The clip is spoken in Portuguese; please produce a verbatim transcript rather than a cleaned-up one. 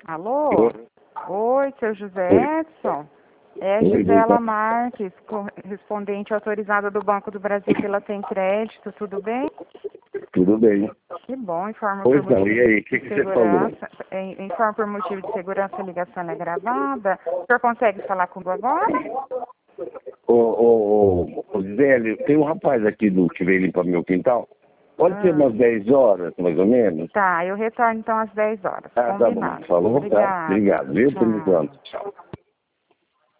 Alô? Oi, seu José Edson. É Oi, Gisela Gisela. Marques, correspondente autorizada do Banco do Brasil pela Tem Crédito, tudo bem? Tudo bem. Que bom, informo por Pois não, motivo e aí, o que, de que você falou? segurança. em- Informo por motivo de segurança, a ligação é gravada. O senhor consegue falar comigo agora? Ô, ô, ô, ô Zélio, tem um rapaz aqui do que veio limpar meu quintal. Pode ser Ah, umas dez horas, mais ou menos? tá, eu retorno então às dez horas. Ah, tá bom. Combinado. Falou? Tá. Obrigada. Obrigado. Viu, por Tchau. enquanto. Tchau.